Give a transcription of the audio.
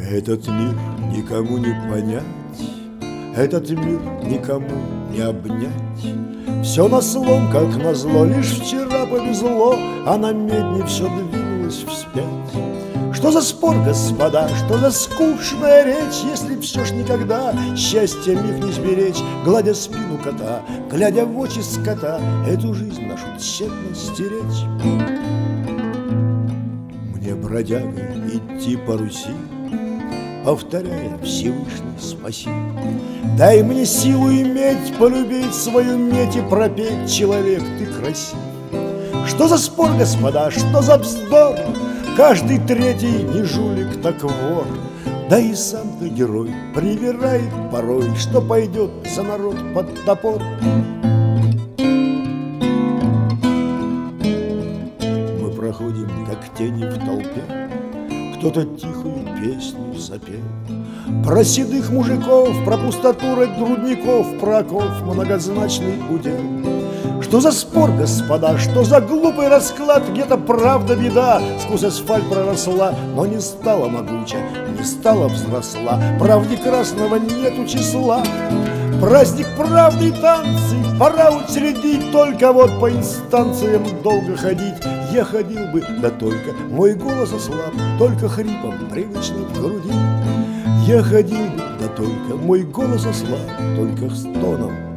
Этот мир никому не понять, этот мир никому не обнять. Все на слом, как назло, лишь вчера повезло, а на медне все двинулось вспять. Что за спор, господа, что за скучная речь, если все ж никогда счастья миг не сберечь, гладя спину кота, глядя в очи скота, эту жизнь нашу тщетно стеречь. Мне, бродяга, идти по Руси, повторяя Всевышний спаси. Дай мне силу иметь, полюбить свою медь и пропеть: человек, ты красив. Что за спор, господа, что за вздор? Каждый третий не жулик, так вор. Да и сам-то герой привирает порой, что пойдет за народ под топор. Мы проходим, как тени в толпе, кто-то тихую песню запел про седых мужиков, про пустоту рудников, про оков многозначный удел. Что за спор, господа, что за глупый расклад? Где-то правда беда сквозь асфальт проросла, но не стала могуча, не стала взросла. Правде красного нету числа. Праздник правды и танцы пора учредить, только вот по инстанциям долго ходить. Я ходил бы, да только мой голос ослаб, только хрипом привычно в груди. Я ходил бы, да только мой голос ослаб, только стоном